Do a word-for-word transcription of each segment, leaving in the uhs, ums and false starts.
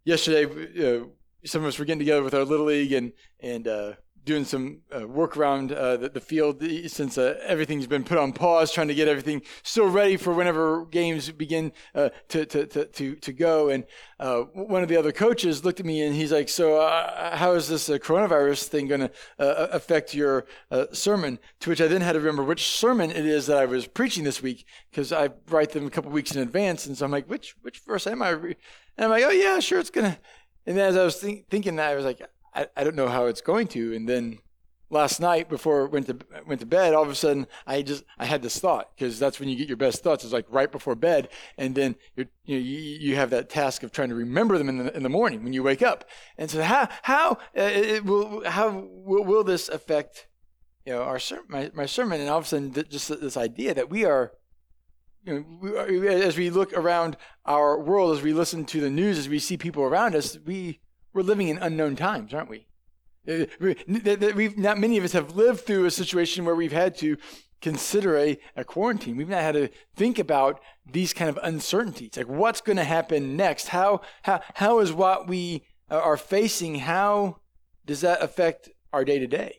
yesterday, uh, some of us were getting together with our Little League and and uh, doing some uh, work around uh, the, the field since uh, everything's been put on pause, trying to get everything still ready for whenever games begin uh, to, to, to, to, to go. And uh, one of the other coaches looked at me and he's like, so uh, how is this uh, coronavirus thing going to uh, affect your uh, sermon? To which I then had to remember which sermon it is that I was preaching this week, because I write them a couple weeks in advance. And so I'm like, which which verse am I? Re-? And I'm like, oh yeah, sure, it's going to. And then as I was think, thinking that, I was like, I, I don't know how it's going to. And then last night before I went to went to bed, all of a sudden I just I had this thought, because that's when you get your best thoughts. It's like right before bed, and then you're, you know, you you have that task of trying to remember them in the in the morning when you wake up. And so how how uh, it will how will, will this affect you know our ser- my my sermon? And all of a sudden th- just this idea that we are. You know, we are, as we look around our world, as we listen to the news, as we see people around us, we we're living in unknown times, aren't we? We've not many of us have lived through a situation where we've had to consider a, a quarantine. We've not had to think about these kind of uncertainties, like what's going to happen next. How how how is what we are facing? How does that affect our day to day?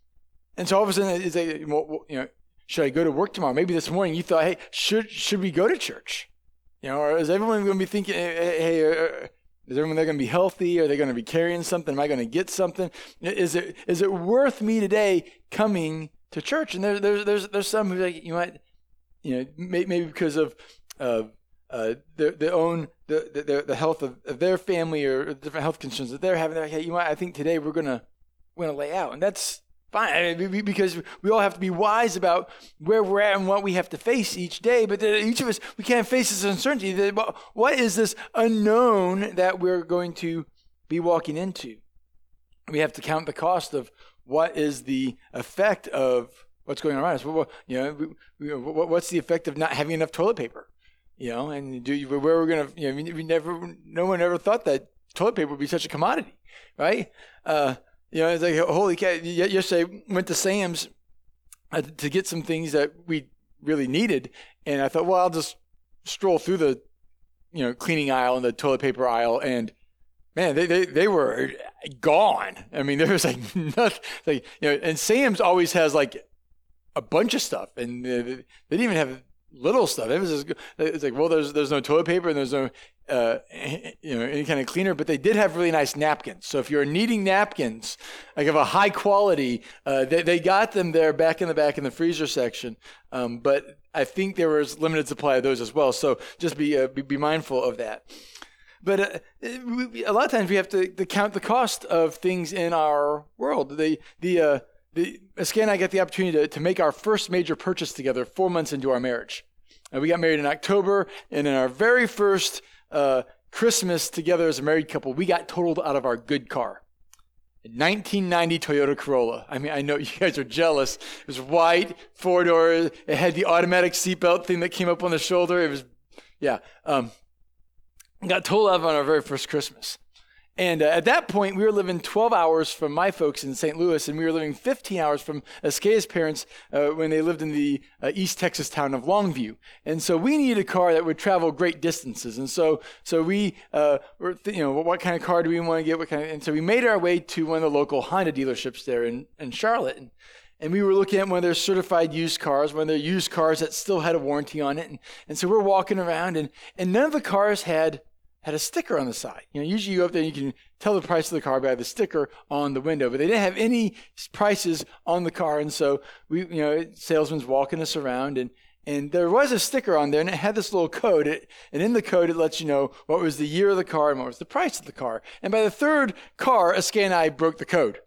And so all of a sudden, it's like, you know, should I go to work tomorrow? Maybe this morning you thought, hey, should should we go to church? You know, or is everyone going to be thinking, hey, hey uh, is everyone there going to be healthy? Are they going to be carrying something? Am I going to get something? Is it is it worth me today coming to church? And there, there's there's there's some who like, you might, you know, maybe because of uh, uh, their their own the the, the health of, of their family or different health concerns that they're having. They're like, hey, you know what? I think today we're gonna we're gonna lay out, and that's fine, because we all have to be wise about where we're at and what we have to face each day. But each of us, we can't face this uncertainty. What is this unknown that we're going to be walking into? We have to count the cost of what is the effect of what's going on around us. Well, you know, what's the effect of not having enough toilet paper? You know, and do you, where we're going to, you know, we never, no one ever thought that toilet paper would be such a commodity, right? Uh, You know, it's like, holy cow. Yesterday, went to Sam's uh, to get some things that we really needed. And I thought, well, I'll just stroll through the, you know, cleaning aisle and the toilet paper aisle. And man, they they, they were gone. I mean, there was like nothing. Like, you know, and Sam's always has like a bunch of stuff. And they, they didn't even have little stuff. It was just, it's like, well, there's there's no toilet paper and there's no uh, you know any kind of cleaner, but they did have really nice napkins. So if you're needing napkins, like of a high quality, uh, they they got them there back in the back in the freezer section. Um, but I think there was limited supply of those as well. So just be uh, be, be mindful of that. But uh, we, a lot of times we have to, to count the cost of things in our world. The the uh, The, Askia and I got the opportunity to, to make our first major purchase together four months into our marriage. Uh, we got married in October, and in our very first uh, Christmas together as a married couple, we got totaled out of our good car. A nineteen ninety Toyota Corolla. I mean, I know you guys are jealous. It was white, four-door. It had the automatic seatbelt thing that came up on the shoulder. It was, yeah. Um, got totaled out of on our very first Christmas. And uh, at that point, we were living twelve hours from my folks in Saint Louis, and we were living fifteen hours from Askia's parents uh, when they lived in the uh, East Texas town of Longview. And so we needed a car that would travel great distances. And so so we uh, were, th- you know, what kind of car do we want to get? What kind of, and so we made our way to one of the local Honda dealerships there in, in Charlotte. And, and we were looking at one of their certified used cars, one of their used cars that still had a warranty on it. And, and so we're walking around, and, and none of the cars had had a sticker on the side. You know, usually you go up there and you can tell the price of the car by the sticker on the window, but they didn't have any prices on the car. And so we, you know, salesman's walking us around, and, and there was a sticker on there, and it had this little code. It, and in the code, it lets you know what was the year of the car and what was the price of the car. And by the third car, Askia and I broke the code.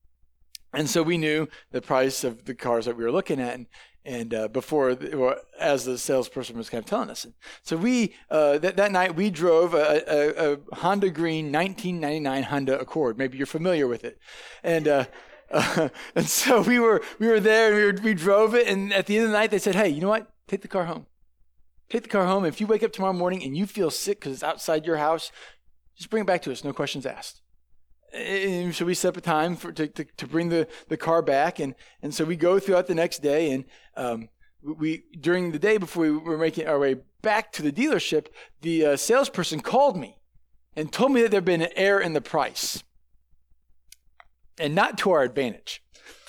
And so we knew the price of the cars that we were looking at. And, And uh, before, or as the salesperson was kind of telling us. And so we, uh, that, that night, we drove a, a, a Honda Green nineteen ninety-nine Honda Accord. Maybe you're familiar with it. And uh, uh, and so we were we were there, and we, were, we drove it. And at the end of the night, they said, hey, you know what? Take the car home. Take the car home. If you wake up tomorrow morning and you feel sick because it's outside your house, just bring it back to us. No questions asked. And so we set up a time for to, to, to bring the, the car back, and, and so we go throughout the next day, and um, we during the day before we were making our way back to the dealership, the uh, salesperson called me, and told me that there had been an error in the price, and not to our advantage.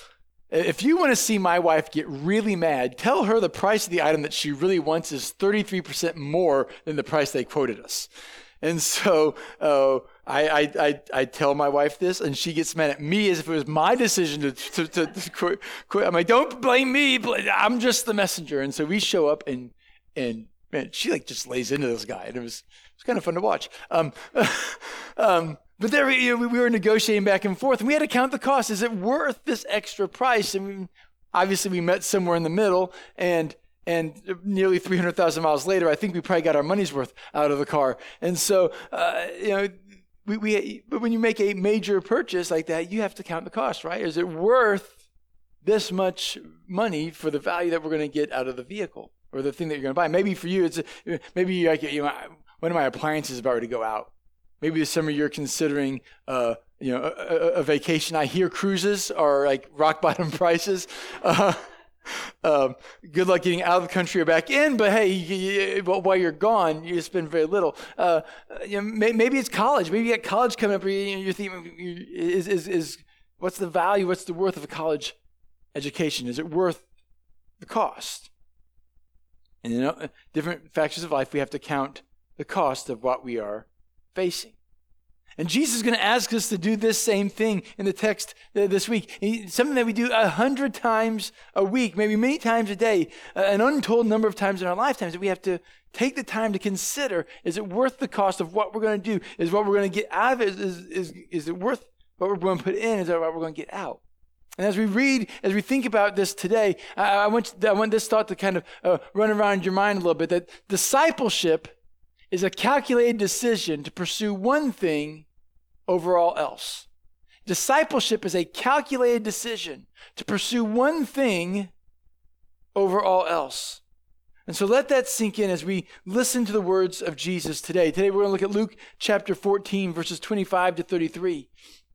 If you want to see my wife get really mad, tell her the price of the item that she really wants is thirty-three percent more than the price they quoted us. And so uh, I, I, I, I tell my wife this, and she gets mad at me as if it was my decision to, to, to, to quit, quit. I'm like, don't blame me. I'm just the messenger. And so we show up, and and man, she like just lays into this guy, and it was it was kind of fun to watch. Um, um, But there we, you know, we were negotiating back and forth, and we had to count the cost. Is it worth this extra price? And we, obviously, we met somewhere in the middle, and and nearly three hundred thousand miles later, I think we probably got our money's worth out of the car. And so, uh, you know, we, we but when you make a major purchase like that, you have to count the cost, right? Is it worth this much money for the value that we're going to get out of the vehicle or the thing that you're going to buy? Maybe for you, it's a, maybe you're like, you know, one of my appliances is about to go out. Maybe this summer you're considering, uh, you know, a, a, a vacation. I hear cruises are like rock bottom prices. Uh, um, good luck getting out of the country or back in. But hey, you, you, while you're gone, you spend very little. Uh, you know, may, maybe it's college. Maybe you got college coming up. Or you, you're thinking, is is is what's the value? What's the worth of a college education? Is it worth the cost? And you know, different factors of life, we have to count the cost of what we are facing. And Jesus is going to ask us to do this same thing in the text this week. Something that we do a hundred times a week, maybe many times a day, an untold number of times in our lifetimes, that we have to take the time to consider, is it worth the cost of what we're going to do? Is what we're going to get out of it, is, is, is it worth what we're going to put in? Is that what we're going to get out? And as we read, as we think about this today, I, I, want, I want this thought to kind of uh, run around your mind a little bit, that discipleship is a calculated decision to pursue one thing over all else. Discipleship is a calculated decision to pursue one thing over all else. And so let that sink in as we listen to the words of Jesus today. Today we're going to look at Luke chapter fourteen, verses twenty-five to thirty-three.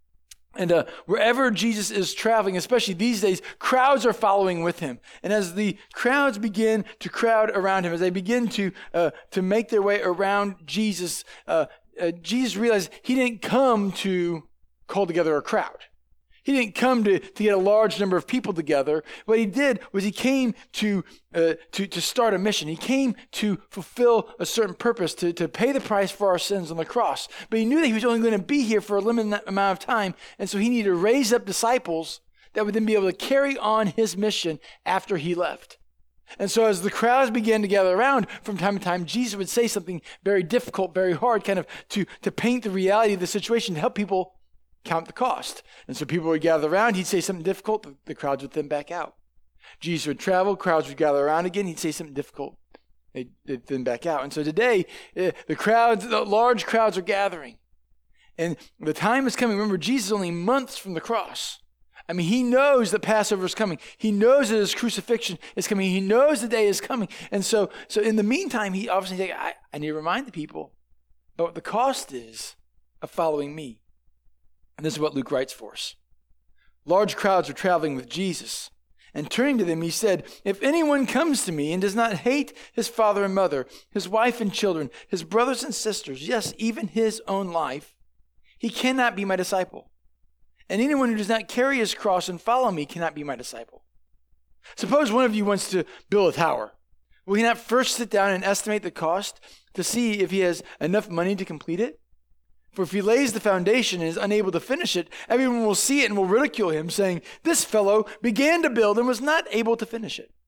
And uh, wherever Jesus is traveling, especially these days, crowds are following with him. And as the crowds begin to crowd around him, as they begin to uh, to make their way around Jesus, uh, uh, Jesus realized he didn't come to call together a crowd. He didn't come to, to get a large number of people together. What he did was he came to, uh, to, to start a mission. He came to fulfill a certain purpose, to, to pay the price for our sins on the cross. But he knew that he was only going to be here for a limited amount of time, and so he needed to raise up disciples that would then be able to carry on his mission after he left. And so as the crowds began to gather around, from time to time, Jesus would say something very difficult, very hard, kind of to, to paint the reality of the situation, to help people count the cost. And so people would gather around, he'd say something difficult, the, the crowds would then back out. Jesus would travel, crowds would gather around again, he'd say something difficult, they'd, they'd then back out. And so today, uh, the crowds, the large crowds are gathering. And the time is coming. Remember, Jesus is only months from the cross. I mean, he knows that Passover is coming. He knows that his crucifixion is coming. He knows the day is coming. And so, so in the meantime, he obviously said, I, I need to remind the people about what the cost is of following me. And this is what Luke writes for us. Large crowds were traveling with Jesus, and turning to them, he said, if anyone comes to me and does not hate his father and mother, his wife and children, his brothers and sisters, yes, even his own life, he cannot be my disciple. And anyone who does not carry his cross and follow me cannot be my disciple. Suppose one of you wants to build a tower. Will he not first sit down and estimate the cost to see if he has enough money to complete it? For if he lays the foundation and is unable to finish it, everyone will see it and will ridicule him, saying, this fellow began to build and was not able to finish it.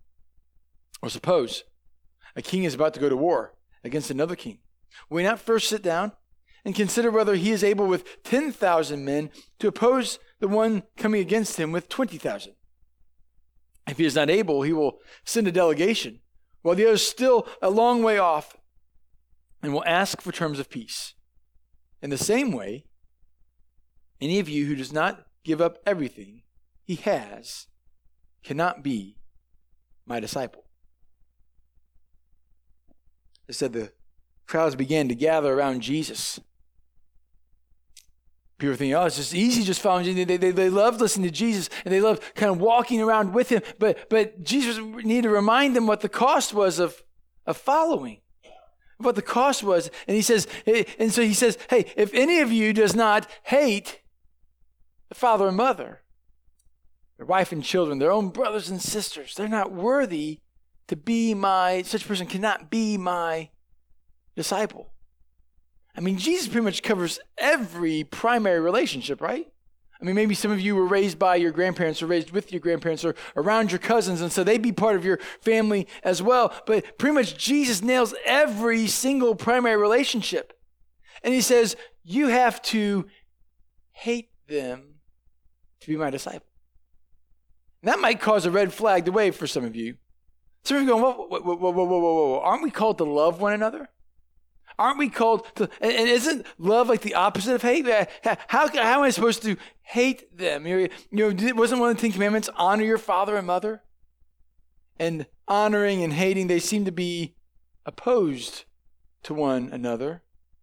Or suppose a king is about to go to war against another king. Will he not first sit down and consider whether he is able with ten thousand men to oppose the one coming against him with twenty thousand? If he is not able, he will send a delegation, while the other is still a long way off, and will ask for terms of peace. In the same way, any of you who does not give up everything he has cannot be my disciple. It said the crowds began to gather around Jesus. People think, oh, it's just easy just following Jesus. They, they, they love listening to Jesus, and they love kind of walking around with him. But, but Jesus needed to remind them what the cost was of, of following. what the cost was. And he says, and so he says, hey, if any of you does not hate the father and mother, their wife and children, their own brothers and sisters, they're not worthy to be my, such a person cannot be my disciple. I mean, Jesus pretty much covers every primary relationship, right? I mean, maybe some of you were raised by your grandparents or raised with your grandparents or around your cousins, and so they'd be part of your family as well. But pretty much Jesus nails every single primary relationship. And he says, you have to hate them to be my disciple. And that might cause a red flag to wave for some of you. Some of you going, whoa, whoa, whoa, whoa, whoa, whoa, whoa, whoa. Aren't we called to love one another? Aren't we called to, and isn't love like the opposite of hate? How, how am I supposed to hate them? You know, wasn't one of the Ten Commandments, honor your father and mother? And honoring and hating, they seem to be opposed to one another.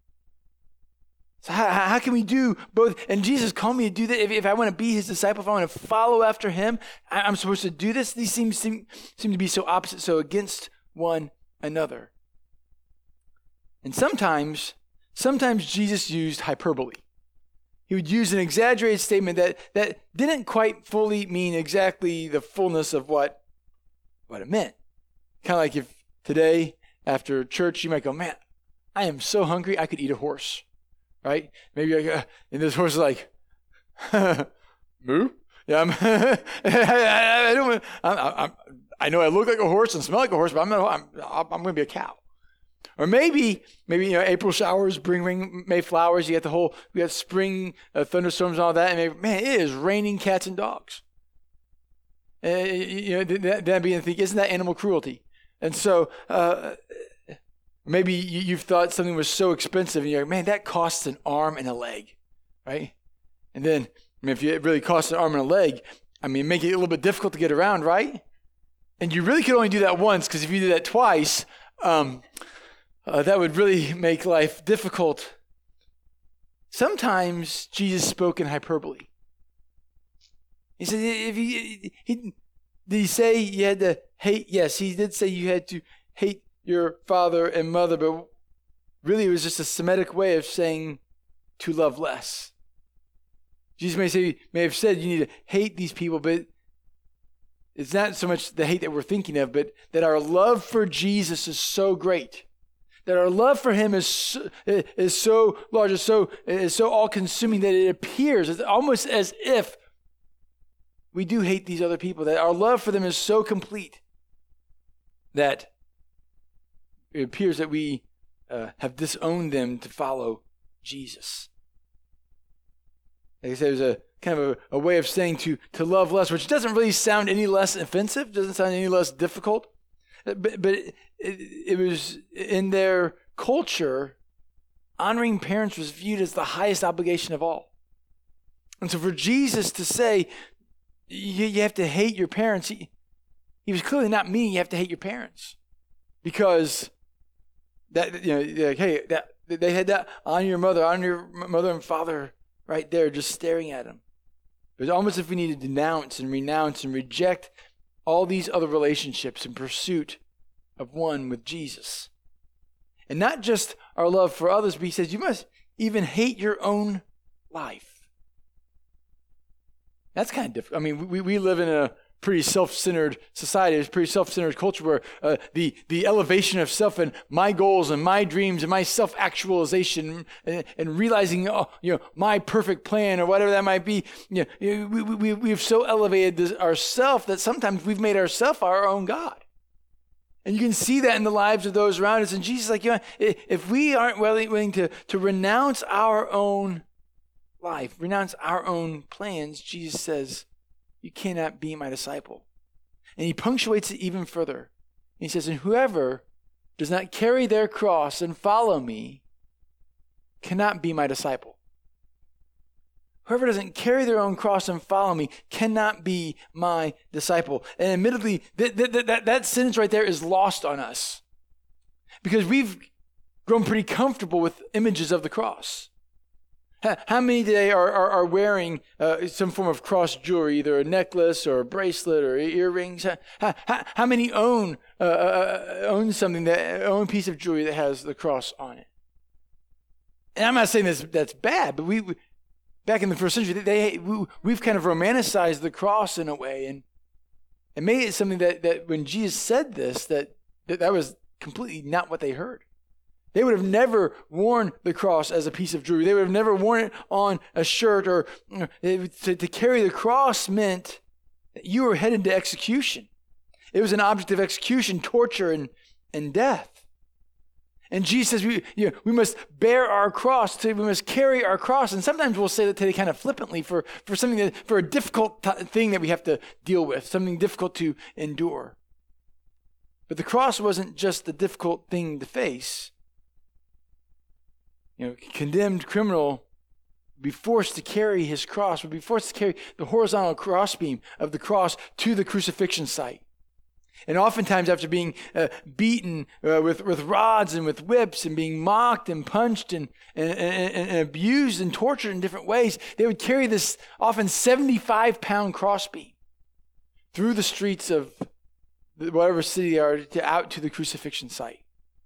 So how, how can we do both? And Jesus called me to do that. If, if I want to be his disciple, if I want to follow after him, I, I'm supposed to do this. These seem, seem, seem to be so opposite, so against one another. And sometimes, sometimes Jesus used hyperbole. He would use an exaggerated statement that, that didn't quite fully mean exactly the fullness of what, what it meant. Kind of like if today, after church, you might go, man, I am so hungry, I could eat a horse, right? Maybe, like, uh, and this horse is like, moo? Yeah, I'm, I, I, I don't, I'm, I'm, I know I look like a horse and smell like a horse, but I'm, not, I'm, I'm going to be a cow. Or maybe, maybe you know, April showers bring rain, May flowers. You got the whole, we got spring uh, thunderstorms and all that. And maybe, man, it is raining cats and dogs. Uh, you know, that, that being the thing, isn't that animal cruelty? And so uh, maybe you, you've thought something was so expensive, and you're like, man, that costs an arm and a leg, right? And then, I mean, if it really costs an arm and a leg, I mean, make it a little bit difficult to get around, right? And you really could only do that once, because if you do that twice, um, Uh, that would really make life difficult. Sometimes Jesus spoke in hyperbole. He said, if he, he, did he say you had to hate? Yes, he did say you had to hate your father and mother, but really it was just a Semitic way of saying to love less. Jesus may say, may have said you need to hate these people, but it's not so much the hate that we're thinking of, but that our love for Jesus is so great. That our love for him is so, is so large, is so, is so all-consuming that it appears it's almost as if we do hate these other people, that our love for them is so complete that it appears that we uh, have disowned them to follow Jesus. Like I said, there's a kind of a, a way of saying to, to love less, which doesn't really sound any less offensive, doesn't sound any less difficult. But, but it, it, it was in their culture, honoring parents was viewed as the highest obligation of all. And so for Jesus to say, you, you have to hate your parents, he, he was clearly not meaning you have to hate your parents. Because that, you know, like, hey, that, they had that honor your mother, honor your mother and father right there, just staring at him. It was almost as if we need to denounce and renounce and reject all these other relationships in pursuit of one with Jesus. And not just our love for others, but he says you must even hate your own life. That's kind of difficult. I mean, we, we live in a pretty self-centered society, a pretty self-centered culture where uh, the, the elevation of self and my goals and my dreams and my self-actualization and, and realizing, oh, you know, my perfect plan or whatever that might be, you know, we, we, we've so elevated this, ourself that sometimes we've made ourself our own God. And you can see that in the lives of those around us. And Jesus is like, you know, if we aren't willing, willing to, to renounce our own life, renounce our own plans, Jesus says, you cannot be my disciple. And he punctuates it even further. He says, and whoever does not carry their cross and follow me cannot be my disciple. Whoever doesn't carry their own cross and follow me cannot be my disciple. And admittedly, that, that, that, that sentence right there is lost on us because we've grown pretty comfortable with images of the cross. How many today are, are, are wearing uh, some form of cross jewelry, either a necklace or a bracelet or earrings? How, how, how many own uh, uh, own something, that own a piece of jewelry that has the cross on it? And I'm not saying this, that's bad, but we, we back in the first century, they we, we've kind of romanticized the cross in a way and, and made it something that, that when Jesus said this, that, that that was completely not what they heard. They would have never worn the cross as a piece of jewelry. They would have never worn it on a shirt, or you know, to, to carry the cross meant that you were headed to execution. It was an object of execution, torture, and, and death. And Jesus says we, you know, we must bear our cross, we must carry our cross. And sometimes we'll say that today kind of flippantly for, for something that, for a difficult t- thing that we have to deal with, something difficult to endure. But the cross wasn't just a difficult thing to face. You know, condemned criminal would be forced to carry his cross, would be forced to carry the horizontal crossbeam of the cross to the crucifixion site. And oftentimes after being uh, beaten uh, with, with rods and with whips and being mocked and punched and, and, and, and abused and tortured in different ways, they would carry this often seventy-five pound crossbeam through the streets of whatever city they are to out to the crucifixion site.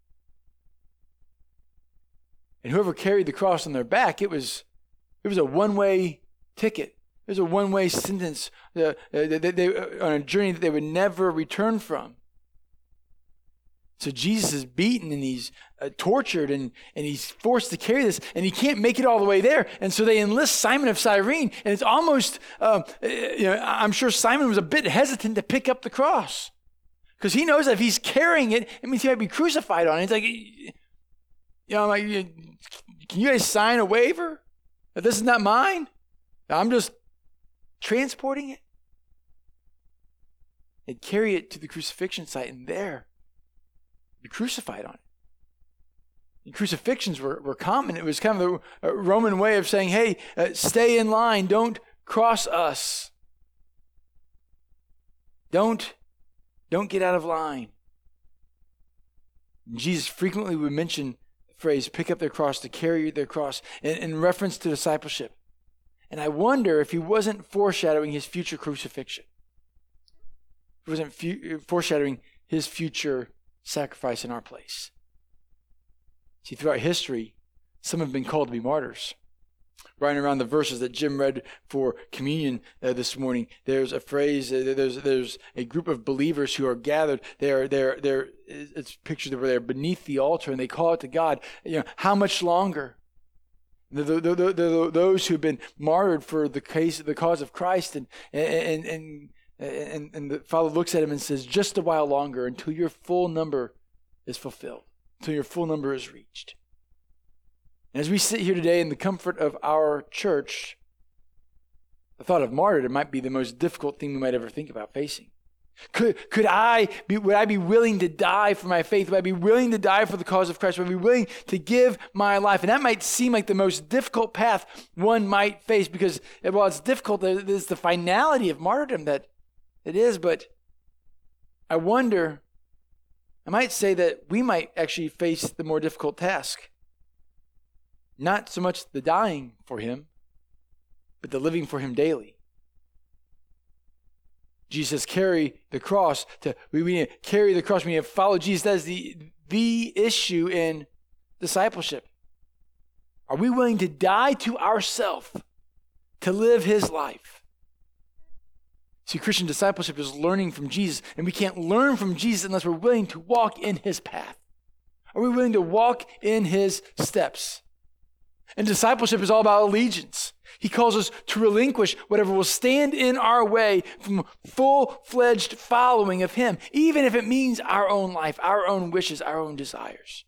And whoever carried the cross on their back, it was it was a one-way ticket. It was a one-way sentence uh, they, they, they, on a journey that they would never return from. So Jesus is beaten and he's uh, tortured and, and he's forced to carry this, and he can't make it all the way there. And so they enlist Simon of Cyrene, and it's almost, um, you know, I'm sure Simon was a bit hesitant to pick up the cross because he knows that if he's carrying it, it means he might be crucified on it. It's like, you know, I'm like, can you guys sign a waiver that this is not mine? I'm just transporting it. They'd carry it to the crucifixion site, and there, be crucified on it. And crucifixions were, were common. It was kind of the Roman way of saying, hey, uh, stay in line. Don't cross us. Don't, don't get out of line. And Jesus frequently would mention the phrase, pick up their cross, to carry their cross, in, in reference to discipleship. And I wonder if he wasn't foreshadowing his future crucifixion. He wasn't fu- foreshadowing his future sacrifice in our place. See, throughout history, some have been called to be martyrs. Right around the verses that Jim read for communion uh, this morning, there's a phrase, uh, there's there's a group of believers who are gathered. They're, they're, they're, it's pictured where they're beneath the altar, and they call it to God, you know, how much longer? The, the, the, the, the, those who've been martyred for the case, the cause of Christ, and and and and, and the Father looks at him and says, just a while longer until your full number is fulfilled, until your full number is reached. And as we sit here today in the comfort of our church, the thought of martyrdom might be the most difficult thing we might ever think about facing. Could could I be, would I be willing to die for my faith? Would I be willing to die for the cause of Christ? Would I be willing to give my life? And that might seem like the most difficult path one might face, because while it's difficult, there's the finality of martyrdom that it is. But I wonder, I might say that we might actually face the more difficult task. Not so much the dying for him, but the living for him daily. Jesus says, carry the cross. To, we, we need to carry the cross. We need to follow Jesus. That is the, the issue in discipleship. Are we willing to die to ourselves to live his life? See, Christian discipleship is learning from Jesus, and we can't learn from Jesus unless we're willing to walk in his path. Are we willing to walk in his steps? And discipleship is all about allegiance. He calls us to relinquish whatever will stand in our way from full-fledged following of him, even if it means our own life, our own wishes, our own desires.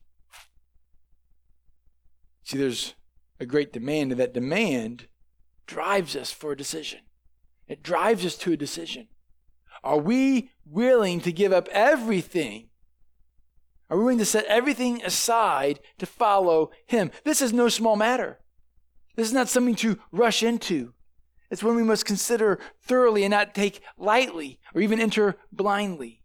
See, there's a great demand, and that demand drives us for a decision. It drives us to a decision. Are we willing to give up everything? Are we willing to set everything aside to follow him? This is no small matter. This is not something to rush into. It's one we must consider thoroughly and not take lightly or even enter blindly.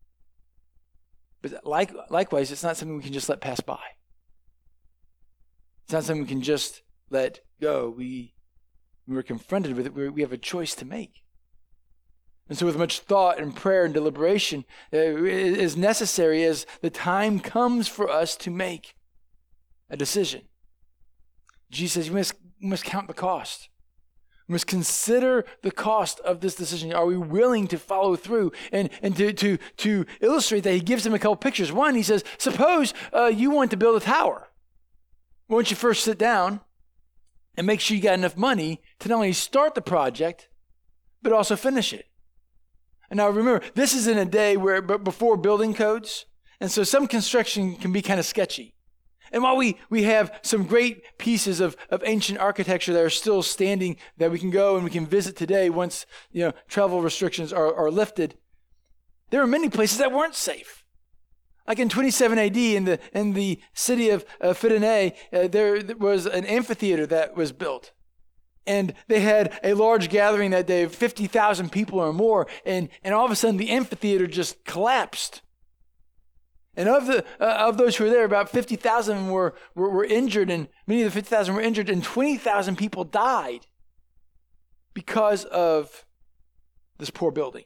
But like, likewise, it's not something we can just let pass by. It's not something we can just let go. We, we were confronted with it. We, we have a choice to make. And so with much thought and prayer and deliberation, uh, is necessary as the time comes for us to make a decision. Jesus says, you must, you must count the cost. We must consider the cost of this decision. Are we willing to follow through? And, and to, to, to illustrate that, he gives them a couple pictures. One, he says, suppose uh, you want to build a tower. Why don't you first sit down and make sure you got enough money to not only start the project, but also finish it. And now remember, this is in a day where, but before building codes, and so some construction can be kind of sketchy. And while we, we have some great pieces of, of ancient architecture that are still standing that we can go and we can visit today once, you know, travel restrictions are, are lifted, there are many places that weren't safe. Like in twenty-seven A D in the in the city of uh, Fidense, uh, there was an amphitheater that was built. And they had a large gathering that day of fifty thousand people or more. And, and all of a sudden, the amphitheater just collapsed. And of the uh, of those who were there, about fifty thousand were, were, were injured. And many of the fifty thousand were injured. And twenty thousand people died because of this poor building.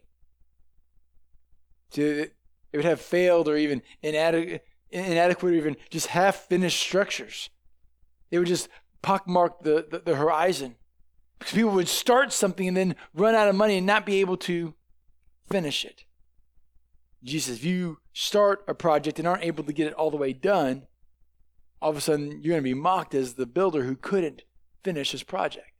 So it would have failed or even inadequate, inadequate or even just half-finished structures. It would just pockmark the, the, the horizon. Because people would start something and then run out of money and not be able to finish it. Jesus, if you start a project and aren't able to get it all the way done, all of a sudden you're going to be mocked as the builder who couldn't finish his project.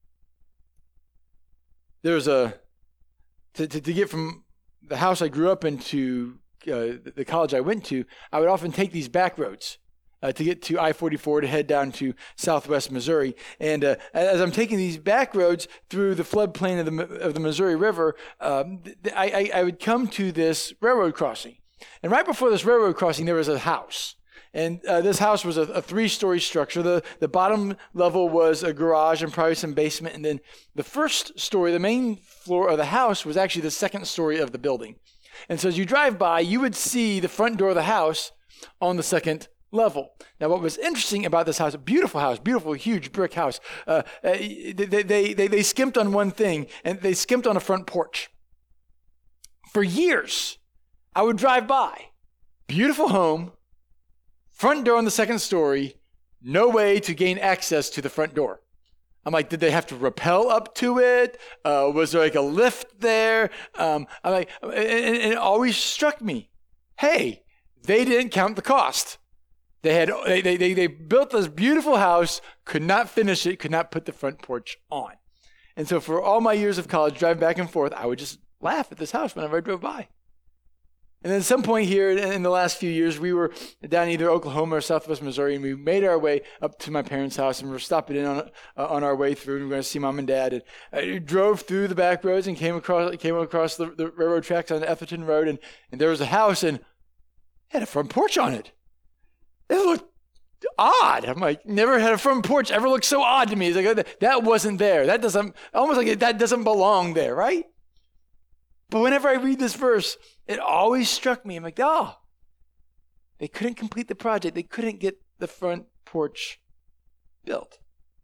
There's a, to, to, to get from the house I grew up in to uh, the college I went to, I would often take these back roads. Uh, to get to I forty-four to head down to southwest Missouri. And uh, as I'm taking these back roads through the floodplain of the of the Missouri River, um, I, I, I would come to this railroad crossing. And right before this railroad crossing, there was a house. And uh, this house was a, a three-story structure. The, the bottom level was a garage and probably some basement. And then the first story, the main floor of the house, was actually the second story of the building. And so as you drive by, you would see the front door of the house on the second level. Now, what was interesting about this house, a beautiful house, beautiful, huge brick house, uh, they, they, they, they skimped on one thing, and they skimped on a front porch. For years, I would drive by, beautiful home, front door on the second story, no way to gain access to the front door. I'm like, did they have to rappel up to it? Uh, was there like a lift there? Um, I'm like, and, and it always struck me, hey, they didn't count the cost. They had they, they they built this beautiful house, could not finish it, could not put the front porch on. And so for all my years of college, driving back and forth, I would just laugh at this house whenever I drove by. And then at some point here in the last few years, we were down either Oklahoma or southwest Missouri, and we made our way up to my parents' house, and we were stopping in on uh, on our way through, and we were going to see mom and dad. And I drove through the back roads and came across came across the, the railroad tracks on the Etherton Road, and, and there was a house, and it had a front porch on it. It looked odd. I'm like, never had a front porch ever looked so odd to me. It's like, that wasn't there. That doesn't, almost like that doesn't belong there, right? But whenever I read this verse, it always struck me. I'm like, oh, they couldn't complete the project. They couldn't get the front porch built.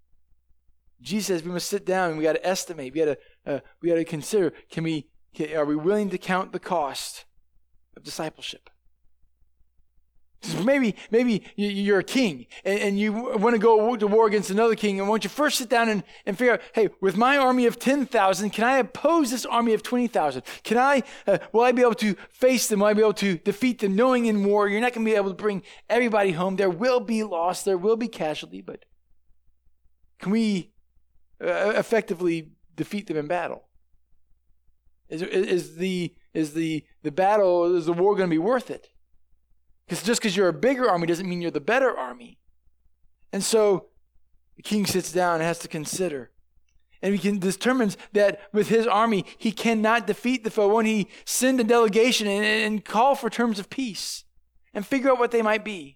Jesus says we must sit down and we got to estimate. We got to, uh, we got to consider, can we, can, are we willing to count the cost of discipleship? Maybe maybe you're a king and, and you want to go to war against another king, and won't you first sit down and, and figure out, hey, with my army of ten thousand, can I oppose this army of twenty thousand? Can I, uh, will I be able to face them? Will I be able to defeat them? Knowing in war, you're not going to be able to bring everybody home. There will be loss. There will be casualty, but can we uh, effectively defeat them in battle? Is, is the is the the battle, is the war going to be worth it? Because just because you're a bigger army doesn't mean you're the better army. And so the king sits down and has to consider. And he can, determines that with his army, he cannot defeat the foe. When he send a delegation and, and call for terms of peace and figure out what they might be.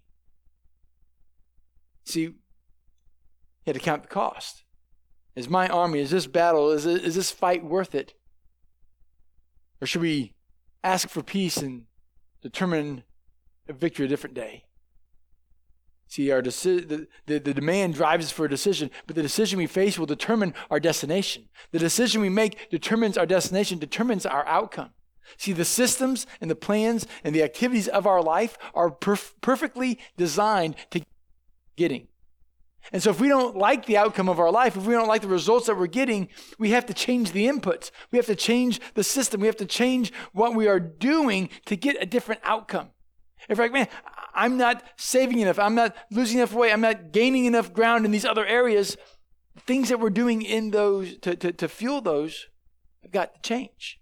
See, he had to count the cost. Is my army, is this battle, is, it, is this fight worth it? Or should we ask for peace and determine a victory a different day? See, our deci- the, the, the demand drives us for a decision, but the decision we face will determine our destination. The decision we make determines our destination, determines our outcome. See, the systems and the plans and the activities of our life are perf- perfectly designed to getting. And so if we don't like the outcome of our life, if we don't like the results that we're getting, we have to change the inputs. We have to change the system. We have to change what we are doing to get a different outcome. If we're like, man, I'm not saving enough, I'm not losing enough weight, I'm not gaining enough ground in these other areas, things that we're doing in those to, to, to fuel those have got to change.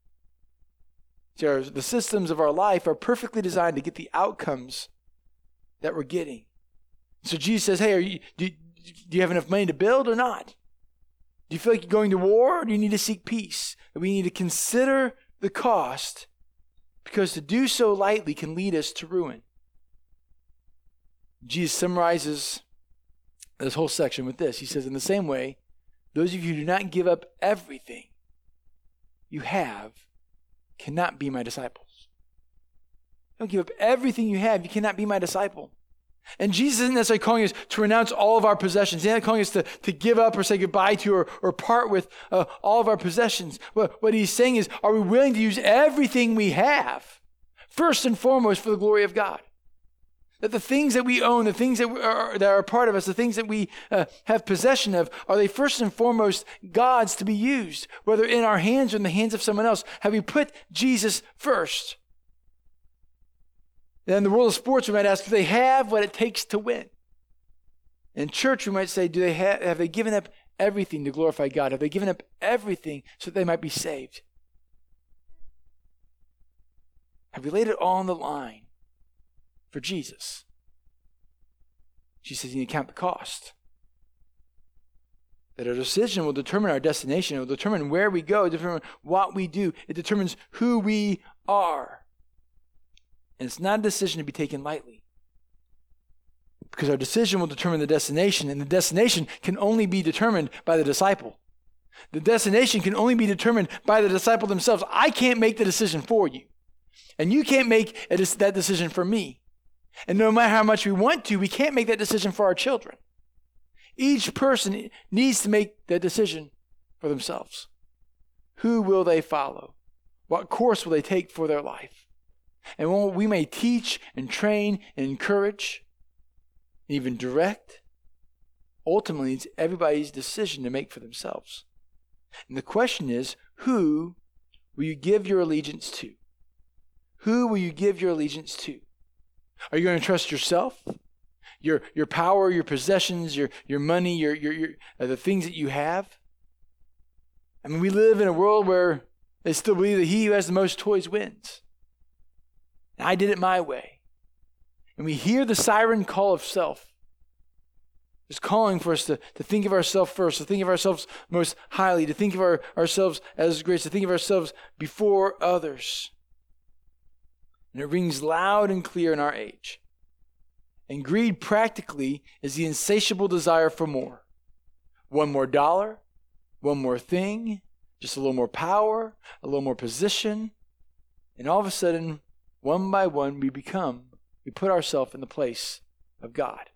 So the systems of our life are perfectly designed to get the outcomes that we're getting. So Jesus says, hey, are you, do, do you have enough money to build or not? Do you feel like you're going to war, or do you need to seek peace? And we need to consider the cost, because to do so lightly can lead us to ruin. Jesus summarizes this whole section with this. He says, in the same way, those of you who do not give up everything you have cannot be my disciples. Don't give up everything you have. You cannot be my disciple. And Jesus isn't necessarily calling us to renounce all of our possessions. He's not calling us to, to give up or say goodbye to or, or part with uh, all of our possessions. What, what he's saying is, are we willing to use everything we have, first and foremost, for the glory of God? That the things that we own, the things that are, that are a part of us, the things that we uh, have possession of, are they first and foremost God's to be used, whether in our hands or in the hands of someone else? Have we put Jesus first? Then in the world of sports, we might ask, do they have what it takes to win? In church, we might say, do they have, have they given up everything to glorify God? Have they given up everything so that they might be saved? Have we laid it all on the line for Jesus? She says you need to count the cost. That our decision will determine our destination. It will determine where we go, determine what we do. It determines who we are. And it's not a decision to be taken lightly. Because our decision will determine the destination, and the destination can only be determined by the disciple. The destination can only be determined by the disciple themselves. I can't make the decision for you. And you can't make a, that decision for me. And no matter how much we want to, we can't make that decision for our children. Each person needs to make that decision for themselves. Who will they follow? What course will they take for their life? And when we may teach and train and encourage, and even direct, ultimately it's everybody's decision to make for themselves. And the question is, who will you give your allegiance to? Who will you give your allegiance to? Are you going to trust yourself? Your your power, your possessions, your your money, your your, your uh, the things that you have? I mean, we live in a world where they still believe that he who has the most toys wins. And I did it my way. And we hear the siren call of self. It's calling for us to, to think of ourselves first, to think of ourselves most highly, to think of our, ourselves as great, to think of ourselves before others. And it rings loud and clear in our age. And greed practically is the insatiable desire for more. One more dollar, one more thing, just a little more power, a little more position. And all of a sudden, one by one, we become, we put ourselves in the place of God.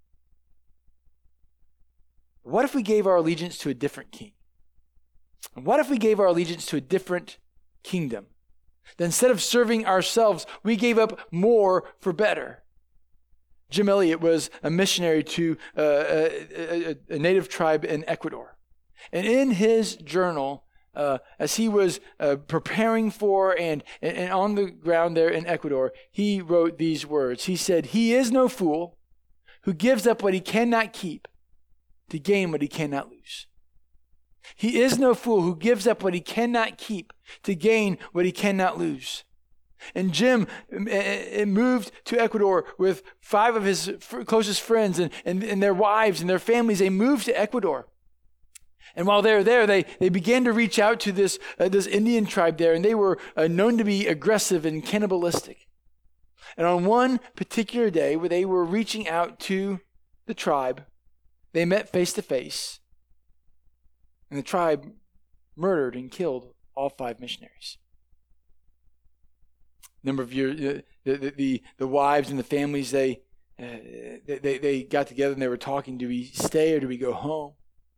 What if we gave our allegiance to a different king? And what if we gave our allegiance to a different kingdom? That instead of serving ourselves, we gave up more for better. Jim Elliot was a missionary to uh, a, a, a native tribe in Ecuador. And in his journal, uh, as he was uh, preparing for and, and, and on the ground there in Ecuador, he wrote these words. He said, "He is no fool who gives up what he cannot keep to gain what he cannot lose." He is no fool who gives up what he cannot keep to gain what he cannot lose. And Jim uh, moved to Ecuador with five of his f- closest friends and, and, and their wives and their families. They moved to Ecuador. And while they were there, they, they began to reach out to this, uh, this Indian tribe there, and they were uh, known to be aggressive and cannibalistic. And on one particular day where they were reaching out to the tribe, they met face to face. And the tribe murdered and killed all five missionaries. A number of years, the, the, the, the wives and the families, they uh, they, they, they got together and they were talking, do we stay or do we go home?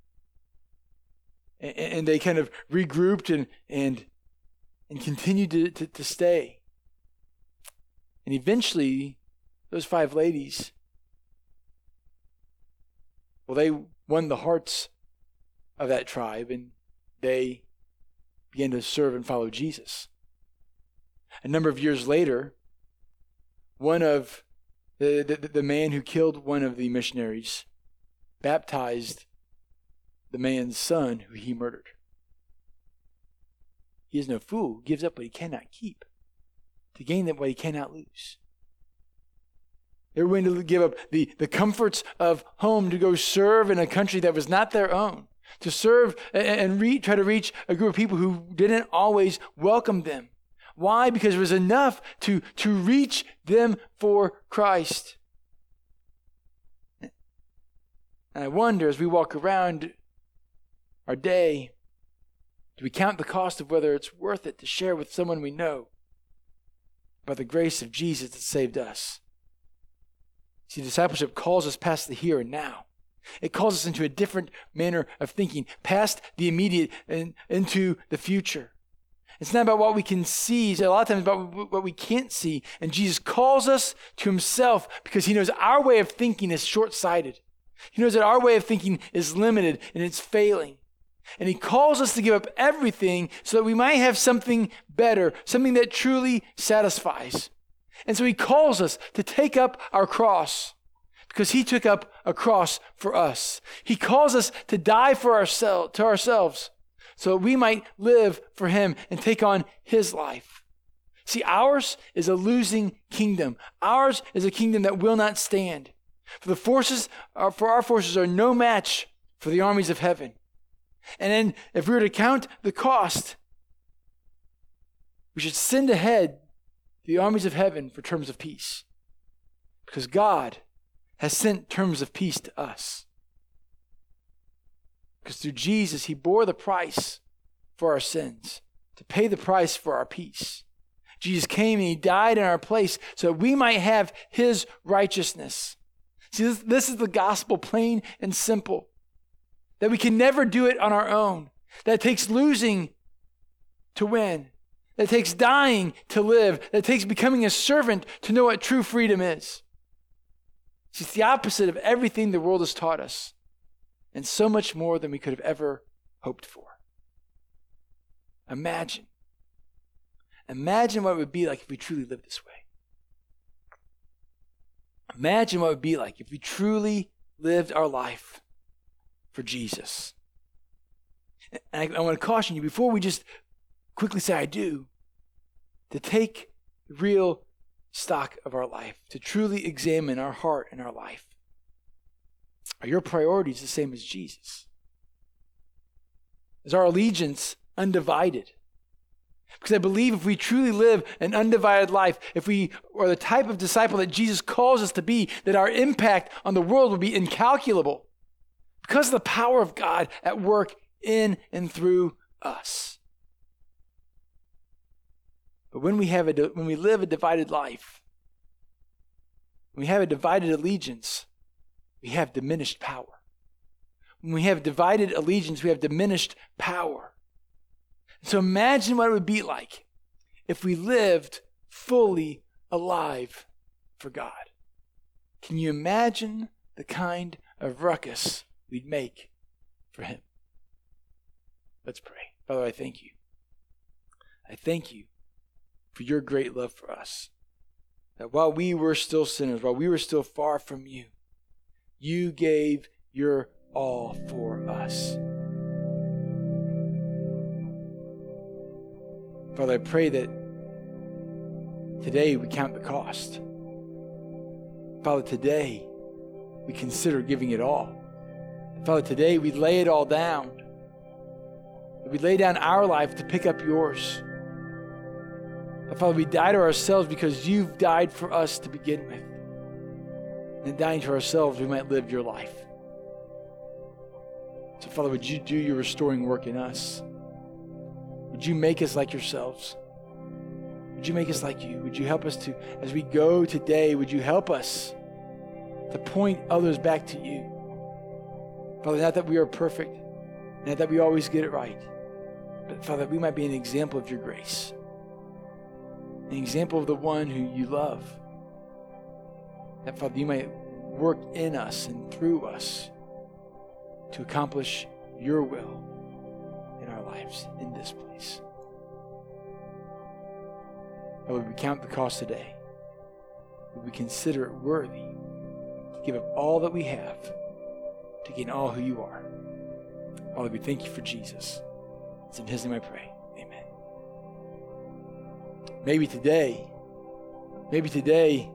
And, and they kind of regrouped and and, and continued to, to, to stay. And eventually, those five ladies, well, they won the hearts of that tribe, and they began to serve and follow Jesus. A number of years later, one of the, the, the man who killed one of the missionaries baptized the man's son who he murdered. He is no fool who gives up what he cannot keep to gain that what he cannot lose. They're willing to give up the, the comforts of home to go serve in a country that was not their own, to serve and, and re, try to reach a group of people who didn't always welcome them. Why? Because it was enough to, to reach them for Christ. And I wonder, as we walk around our day, do we count the cost of whether it's worth it to share with someone we know about the grace of Jesus that saved us? See, discipleship calls us past the here and now. It calls us into a different manner of thinking, past the immediate and into the future. It's not about what we can see. It's a lot of times about what we can't see. And Jesus calls us to himself because he knows our way of thinking is short-sighted. He knows that our way of thinking is limited and it's failing. And he calls us to give up everything so that we might have something better, something that truly satisfies. And so he calls us to take up our cross because he took up a cross for us. He calls us to die for ourselves, to ourselves, so that we might live for him and take on his life. See, ours is a losing kingdom. Ours is a kingdom that will not stand. For the forces, for our forces are no match for the armies of heaven. And then if we were to count the cost, we should send ahead the armies of heaven for terms of peace. Because God has sent terms of peace to us. Because through Jesus, he bore the price for our sins, to pay the price for our peace. Jesus came and he died in our place so that we might have his righteousness. See, this, this is the gospel, plain and simple. That we can never do it on our own. That it takes losing to win. That it takes dying to live. That it takes becoming a servant to know what true freedom is. See, it's the opposite of everything the world has taught us. And so much more than we could have ever hoped for. Imagine. Imagine what it would be like if we truly lived this way. Imagine what it would be like if we truly lived our life for Jesus. And I, I want to caution you, before we just quickly say I do, to take real stock of our life, to truly examine our heart and our life. Are your priorities the same as Jesus? Is our allegiance undivided? Because I believe if we truly live an undivided life, if we are the type of disciple that Jesus calls us to be, that our impact on the world will be incalculable because of the power of God at work in and through us. But when we have a when we live a divided life, when we have a divided allegiance, we have diminished power. When we have divided allegiance, we have diminished power. So imagine what it would be like if we lived fully alive for God. Can you imagine the kind of ruckus we'd make for him? Let's pray. Father, I thank you. I thank you for your great love for us. That while we were still sinners, while we were still far from you, you gave your all for us. Father, I pray that today we count the cost. Father, today we consider giving it all. Father, today we lay it all down. We lay down our life to pick up yours. Father, we die to ourselves because you've died for us to begin with. And in dying to ourselves, we might live your life. So, Father, would you do your restoring work in us? Would you make us like yourselves? Would you make us like you? Would you help us to, as we go today, would you help us to point others back to you. Father, not that we are perfect, not that we always get it right, but Father, we might be an example of your grace, an example of the one who you love. That, Father, you might work in us and through us to accomplish your will in our lives in this place. Father, we count the cost today. We consider it worthy to give up all that we have to gain all who you are. Father, we thank you for Jesus. It's in his name I pray. Amen. Maybe today, maybe today